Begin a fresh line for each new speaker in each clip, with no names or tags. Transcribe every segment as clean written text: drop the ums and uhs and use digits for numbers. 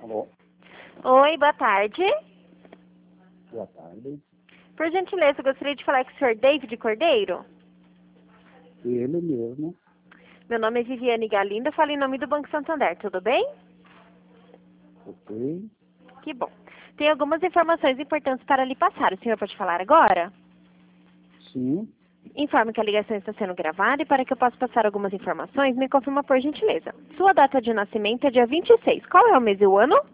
Alô,
Oi, boa tarde.
boa tarde.
Por gentileza, eu gostaria de falar com o senhor David Cordeiro.
Ele mesmo.
Meu nome é Viviane Galindo, eu falo em nome do Banco Santander, tudo bem?
Ok.
Que bom. Tem algumas informações importantes para lhe passar. O senhor pode falar agora?
Sim.
Informe que a ligação está sendo gravada e para que eu possa passar algumas informações, me confirma por gentileza. Sua data de nascimento é dia 26. Qual é o mês e o ano?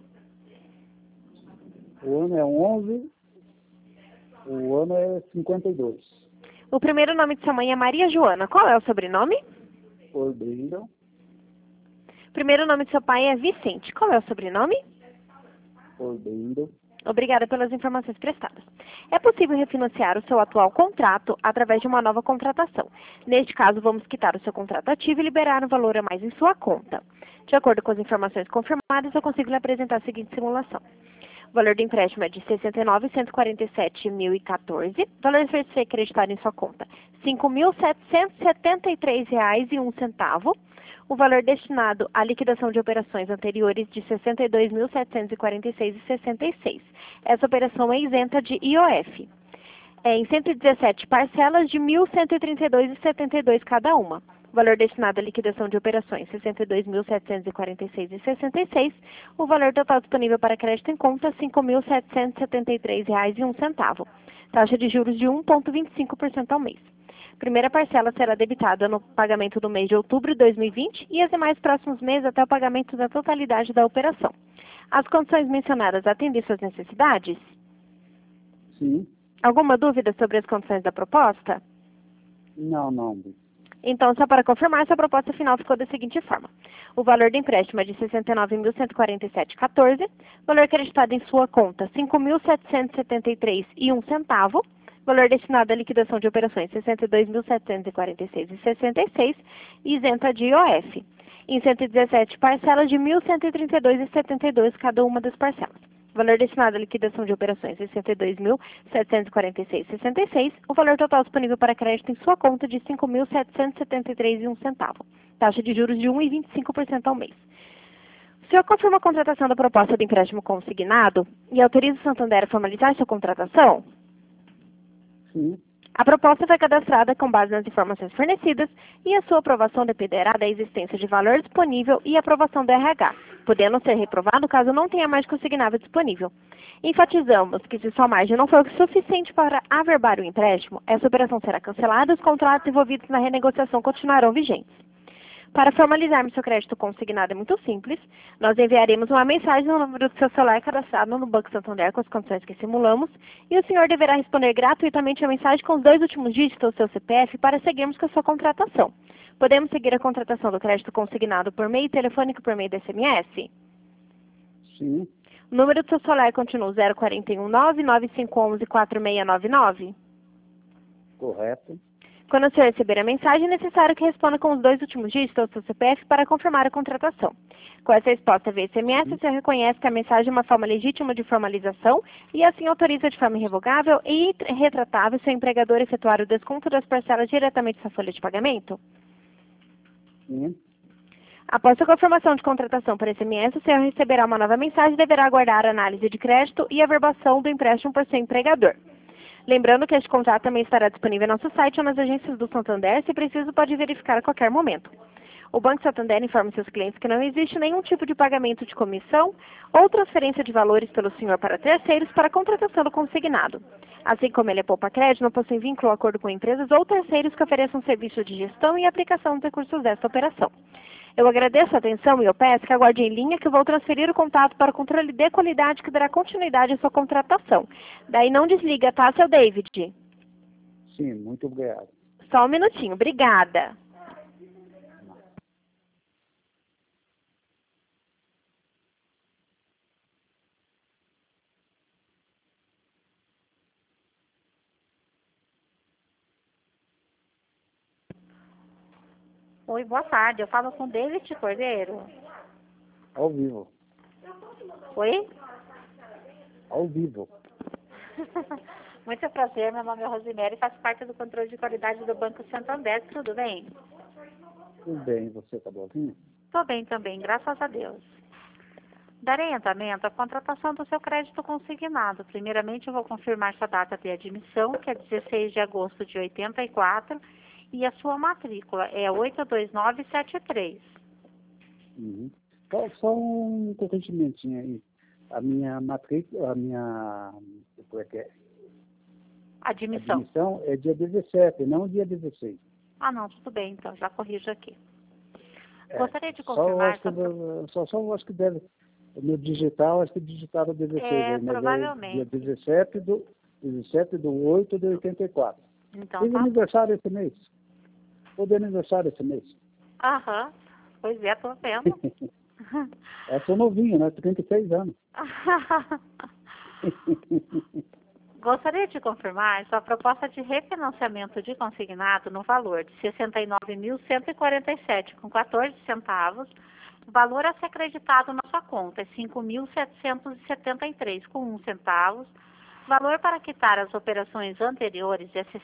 O ano é 11, o ano é 52.
O primeiro nome de sua mãe é Maria Joana. Qual é o sobrenome?
Cordeiro,
O primeiro nome de seu pai é Vicente. Qual é o sobrenome?
Cordeiro.
Obrigada pelas informações prestadas. É possível refinanciar o seu atual contrato através de uma nova contratação. Neste caso, vamos quitar o seu contrato ativo e liberar um valor a mais em sua conta. De acordo com as informações confirmadas, eu consigo lhe apresentar a seguinte simulação. O valor do empréstimo é de R$ 69.147.014. O valor a ser acreditado em sua conta, R$ 5.773,01. O valor destinado à liquidação de operações anteriores de R$ 62.746,66. Essa operação é isenta de IOF. Em 117 parcelas de R$ 1.132,72 cada uma. O valor destinado à liquidação de operações, R$ 62.746,66. O valor total disponível para crédito em conta, R$ 5.773,01. Taxa de juros de 1,25% ao mês. Primeira parcela será debitada no pagamento do mês de outubro de 2020 e as demais próximos meses até o pagamento da totalidade da operação. As condições mencionadas atendem suas necessidades?
Sim.
Alguma dúvida sobre as condições da proposta?
Não.
Então, só para confirmar, essa proposta final ficou da seguinte forma. O valor do empréstimo é de R$ 69.147,14. Valor acreditado em sua conta, R$ 5.773,01. Valor destinado à liquidação de operações, R$ 62.746,66. Isenta de IOF. Em 117 parcelas de R$ 1.132,72 cada uma das parcelas. Valor destinado à liquidação de operações, R$ 62.746,66. O valor total disponível para crédito em sua conta de R$ 5.773,01. Taxa de juros de 1,25% ao mês. O senhor confirma a contratação da proposta de empréstimo consignado e autoriza o Santander a formalizar sua contratação?
Sim.
A proposta foi cadastrada com base nas informações fornecidas e a sua aprovação dependerá da existência de valor disponível e aprovação do RH, podendo ser reprovado caso não tenha mais consignável disponível. Enfatizamos que se sua margem não for suficiente para averbar o empréstimo, essa operação será cancelada e os contratos envolvidos na renegociação continuarão vigentes. Para formalizarmos seu crédito consignado é muito simples. Nós enviaremos uma mensagem no número do seu celular cadastrado no Banco Santander com as condições que simulamos e o senhor deverá responder gratuitamente a mensagem com os 2 últimos dígitos do seu CPF para seguirmos com a sua contratação. Podemos seguir a contratação do crédito consignado por meio telefônico por meio de SMS?
Sim.
O número do seu celular continua o 0419-9511-4699?
Correto.
Quando o senhor receber a mensagem, é necessário que responda com os 2 últimos dígitos do seu CPF para confirmar a contratação. Com essa resposta via SMS, o senhor reconhece que a mensagem é uma forma legítima de formalização e assim autoriza de forma irrevogável e retratável seu empregador a efetuar o desconto das parcelas diretamente da sua folha de pagamento?
Sim.
Após a confirmação de contratação por SMS, o senhor receberá uma nova mensagem e deverá aguardar a análise de crédito e a averbação do empréstimo por seu empregador. Lembrando que este contrato também estará disponível no nosso site ou nas agências do Santander, se preciso pode verificar a qualquer momento. O Banco Santander informa seus clientes que não existe nenhum tipo de pagamento de comissão ou transferência de valores pelo senhor para terceiros para a contratação do consignado. Assim como ele é poupa crédito, não possui vínculo ou acordo com empresas ou terceiros que ofereçam serviço de gestão e aplicação dos recursos desta operação. Eu agradeço a atenção e eu peço que aguarde em linha que eu vou transferir o contato para o controle de qualidade que dará continuidade à sua contratação. Daí não desliga, tá, seu David?
Sim, muito obrigado.
Só um minutinho, obrigada.
Oi, boa tarde. Eu falo com David Cordeiro.
Ao vivo.
Oi?
Ao vivo.
Muito prazer, meu nome é Rosemary e faço parte do controle de qualidade do Banco Santander. Tudo bem?
Tudo bem, você tá boazinha?
Tô bem também, graças a Deus. Darei andamento à contratação do seu crédito consignado. Primeiramente, eu vou confirmar sua data de admissão, que é 16 de agosto de 84, e a sua matrícula é 82973.
Uhum. Só um corrigimentinho aí. A minha matrícula, como é que é?
Admissão.
Admissão é dia 17, não dia 16.
Ah, não, tudo bem, então, já corrijo aqui.
É,
Gostaria de
só
confirmar...
eu acho que deve, no digital, acho que digitaram 16 aí, mas
provavelmente.
é dia 17/8 de 84.
Então,
Fiz
tá.
aniversário esse mês. Foi de aniversário esse mês.
Aham, pois é, tô vendo.
Eu sou novinho, né? 36 anos.
Gostaria de confirmar sua proposta de refinanciamento de consignado no valor de R$ 69.147,14 centavos. O valor a ser acreditado na sua conta é R$ 5.773,01 centavos. Valor para quitar as operações anteriores é R$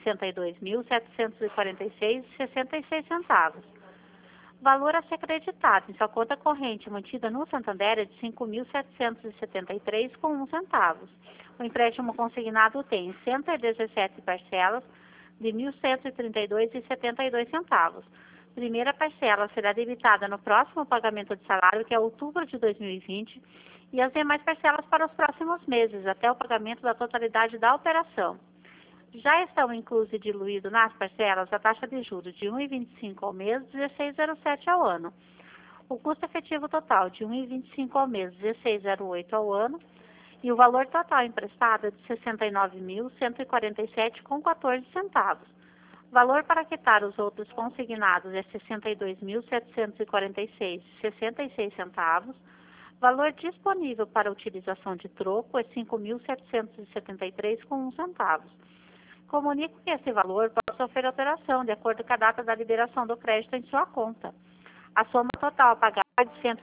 62.746,66 centavos. Valor a ser acreditado em sua conta corrente mantida no Santander é de R$ 5.773,01 centavos. O empréstimo consignado tem 117 parcelas de R$ 1.132,72 centavos. Primeira parcela será debitada no próximo pagamento de salário, que é outubro de 2020, e as demais parcelas para os próximos meses, até o pagamento da totalidade da operação. Já estão inclusos e diluídos nas parcelas a taxa de juros de 1,25 ao mês, 16,07 ao ano. O custo efetivo total de 1,25 ao mês, 16,08 ao ano. E o valor total emprestado é de R$ 69.147,14 centavos. Valor para quitar os outros consignados é R$ 62.746,66 centavos. Valor disponível para utilização de troco é R$ 5.773,01 centavos. Comunico que esse valor pode sofrer alteração de acordo com a data da liberação do crédito em sua conta. A soma total a pagar é de R$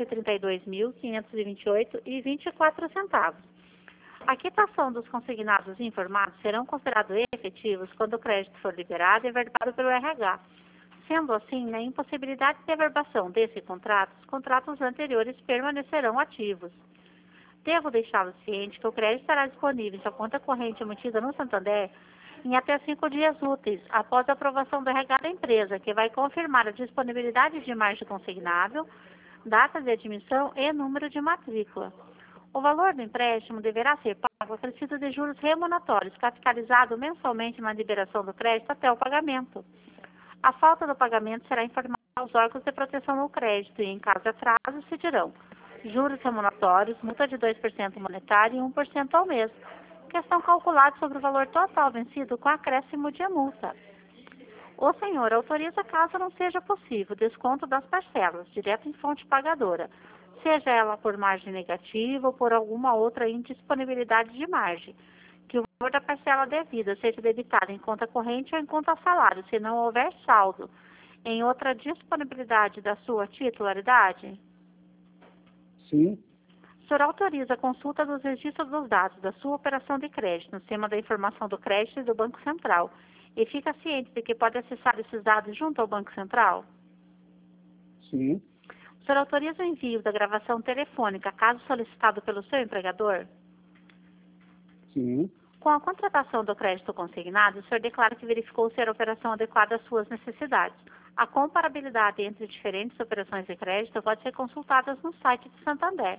132.528,24 centavos. A quitação dos consignados informados serão considerados efetivos quando o crédito for liberado e averbado pelo RH. Sendo assim, na impossibilidade de averbação desse contrato, os contratos anteriores permanecerão ativos. Devo deixá-lo ciente que o crédito estará disponível em sua conta corrente mantida no Santander em até 5 dias úteis, após a aprovação do RH da empresa, que vai confirmar a disponibilidade de margem consignável, data de admissão e número de matrícula. O valor do empréstimo deverá ser pago acrescido de juros remuneratórios, capitalizado mensalmente na liberação do crédito até o pagamento. A falta do pagamento será informada aos órgãos de proteção ao crédito e, em caso de atraso, se dirão juros remuneratórios, multa de 2% monetário e 1% ao mês, que estão calculados sobre o valor total vencido com acréscimo de multa. O senhor autoriza, caso não seja possível, desconto das parcelas, direto em fonte pagadora, seja ela por margem negativa ou por alguma outra indisponibilidade de margem, que o valor da parcela devida seja debitado em conta corrente ou em conta salário, se não houver saldo, em outra disponibilidade da sua titularidade?
Sim.
O senhor autoriza a consulta dos registros dos dados da sua operação de crédito no sistema da informação do crédito e do Banco Central e fica ciente de que pode acessar esses dados junto ao Banco Central?
Sim.
O senhor autoriza o envio da gravação telefônica, caso solicitado pelo seu empregador?
Sim.
Com a contratação do crédito consignado, o senhor declara que verificou ser a operação adequada às suas necessidades. A comparabilidade entre diferentes operações de crédito pode ser consultada no site do Santander,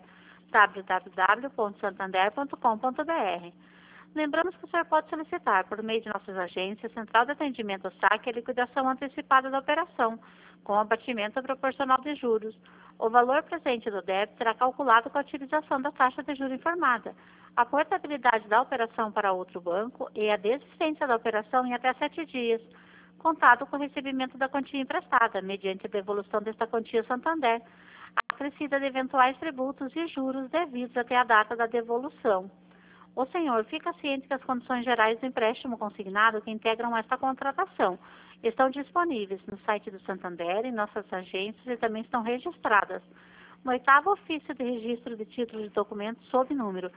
www.santander.com.br. Lembramos que o senhor pode solicitar, por meio de nossas agências, Central de Atendimento ao Saque, a liquidação antecipada da operação, com abatimento proporcional de juros. O valor presente do débito será calculado com a utilização da taxa de juros informada, a portabilidade da operação para outro banco e a desistência da operação em até 7 dias, contado com o recebimento da quantia emprestada, mediante a devolução desta quantia ao Santander, acrescida de eventuais tributos e juros devidos até a data da devolução. O senhor fica ciente que as condições gerais do empréstimo consignado que integram esta contratação estão disponíveis no site do Santander, em nossas agências e também estão registradas no 8º ofício de registro de títulos de documentos sob número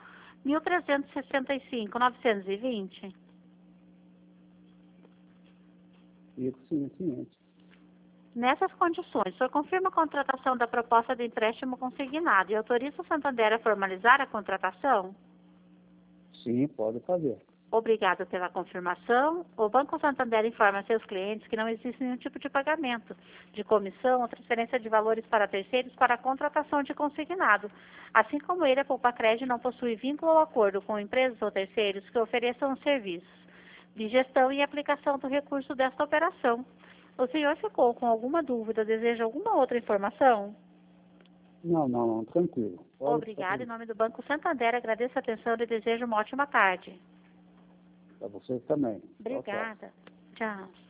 1365-920.
Isso, sim, ciente.
Nessas condições, o senhor confirma a contratação da proposta de empréstimo consignado e autoriza o Santander a formalizar a contratação?
Sim, pode fazer.
Obrigado pela confirmação. O Banco Santander informa a seus clientes que não existe nenhum tipo de pagamento, de comissão ou transferência de valores para terceiros para a contratação de consignado. Assim como ele, a Poupacred não possui vínculo ou acordo com empresas ou terceiros que ofereçam serviços de gestão e aplicação do recurso desta operação. O senhor ficou com alguma dúvida? Deseja alguma outra informação?
Não, tranquilo.
Obrigado. Em nome do Banco Santander, agradeço a atenção e desejo uma ótima tarde.
Para vocês também.
Obrigada. Tchau.